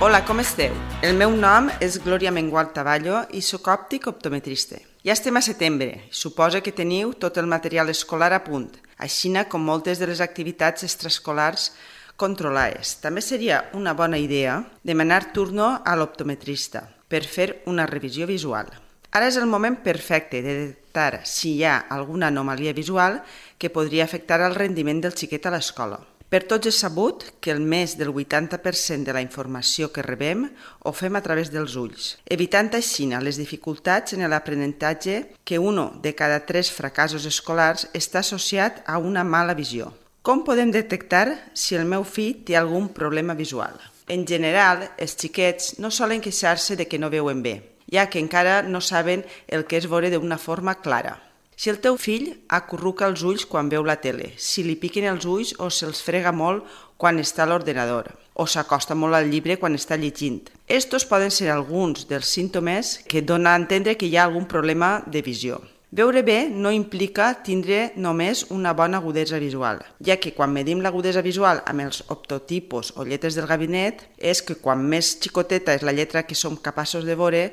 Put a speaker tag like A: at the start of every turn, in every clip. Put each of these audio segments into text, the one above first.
A: Hola, com esteu? El meu nom és Glòria Mengual Taballo i soc òptic optometrista. Ja estem a setembre, suposo que teniu tot el material escolar a punt, així com moltes de les activitats extraescolars controlades. També seria una bona idea demanar turno a l'optometrista per fer una revisió visual. Ara és el moment perfecte de detectar si hi ha alguna anomalia visual que podria afectar el rendiment del xiquet a l'escola. Per tots és sabut que el més del 80% de la informació que rebem ho fem a través dels ulls, evitant així les dificultats en l'aprenentatge que 1 de cada 3 fracassos escolars està associat a una mala visió. Com podem detectar si el meu fill té algun problema visual? En general, els xiquets no solen queixar-se de que no veuen bé, ja que encara no saben el que és veure d'una forma clara. Si el teu fill acurruca els ulls quan veu la tele, si li piquen els ulls o se'ls frega molt quan està a l'ordenador, o s'acosta molt al llibre quan està llegint. Estos poden ser alguns dels símptomes que donen a entendre que hi ha algun problema de visió. Veure bé no implica tindre només una bona agudesa visual, ja que quan medim l'agudesa visual amb els optotipos o lletres del gabinet és que quan més xicoteta és la lletra que som capaços de veure,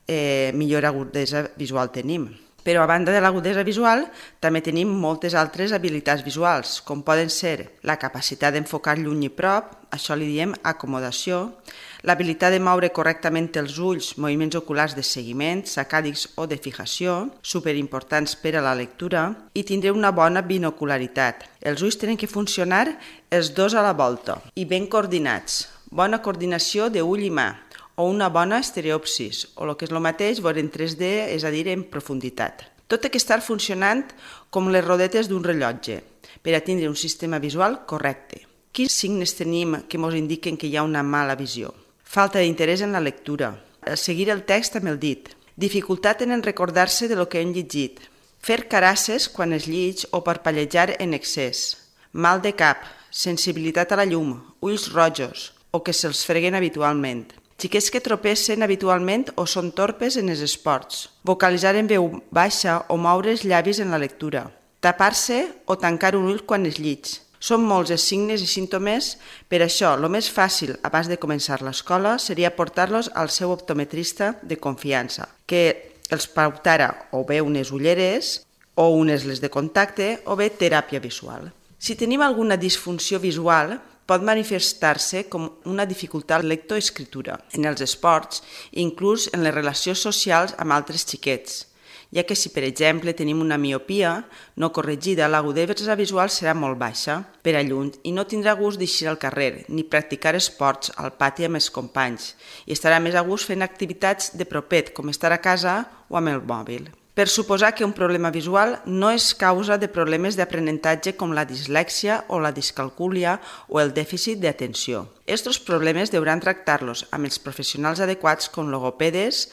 A: millor agudesa visual tenim. Però a banda de l'agudesa visual, també tenim moltes altres habilitats visuals, com poden ser la capacitat d'enfocar lluny i prop, això li diem acomodació, l'habilitat de moure correctament els ulls, moviments oculars de seguiment, sacàdics o de fijació, superimportants per a la lectura, i tindre una bona binocularitat. Els ulls tenen que funcionar els dos a la volta i ben coordinats, bona coordinació d'ull i mà, o una bona estereopsis, o el que és el mateix, veure en 3D, és a dir, en profunditat. Tot ha que estar funcionant com les rodetes d'un rellotge, per a tindre un sistema visual correcte. Quins signes tenim que ens indiquen que hi ha una mala visió? Falta d'interès en la lectura, seguir el text amb el dit, dificultat en recordar-se de lo que hem llegit, fer carasses quan es llig o parpellejar en excés, mal de cap, sensibilitat a la llum, ulls rojos o que se'ls freguen habitualment, xiquets que tropessen habitualment o són torpes en els esports, vocalitzar en veu baixa o moure els llavis en la lectura, tapar-se o tancar un ull quan es llig. Són molts els signes i símptomes, per això el més fàcil abans de començar l'escola seria portar-los al seu optometrista de confiança, que els pautara o bé unes ulleres o unes les de contacte o bé teràpia visual. Si tenim alguna disfunció visual, pot manifestar-se com una dificultat lectoescriptura en els esports i inclús en les relacions socials amb altres xiquets, ja que si, per exemple, tenim una miopia no corregida, l'agudesa visual serà molt baixa per a lluny i no tindrà gust d'eixir al carrer ni practicar esports al pati amb els companys i estarà més a gust fent activitats de propet, com estar a casa o amb el mòbil. Per suposar que un problema visual no és causa de problemes d'aprenentatge com la dislèxia o la discalcúlia o el dèficit d'atenció. Estos problemes hauran tractar-los amb els professionals adequats com logopedes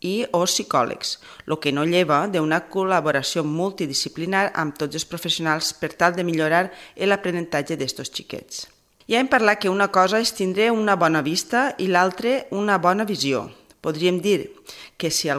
A: o psicòlegs, el que no lleva d'una col·laboració multidisciplinar amb tots els professionals per tal de millorar l'aprenentatge d'estos xiquets. Ja hem parlat que una cosa és tindre una bona vista i l'altra una bona visió. Podríem dir que si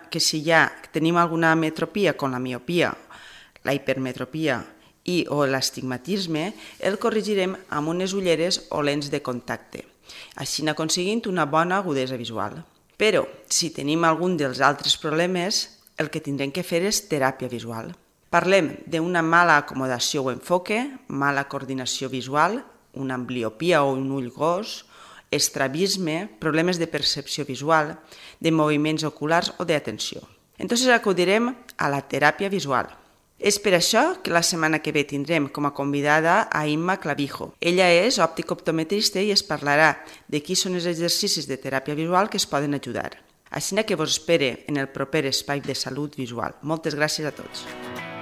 A: tenim alguna metropia com la miopia, la hipermetropia o l'astigmatisme, el corregirem amb unes ulleres o lents de contacte, així aconseguint una bona agudesa visual. Però, si tenim algun dels altres problemes, el que tindrem que fer és teràpia visual. Parlem d'una mala acomodació o enfoque, mala coordinació visual, una ambliopia o un ull gos, estrabisme, problemes de percepció visual, de moviments oculars o d'atenció. Entonces acudirem a la teràpia visual. És per això que la setmana que ve tindrem com a convidada a Imma Clavijo. Ella és òptic-optometrista i es parlarà de quins són els exercicis de teràpia visual que es poden ajudar. Així que vos espere en el proper espai de salut visual. Moltes gràcies a tots.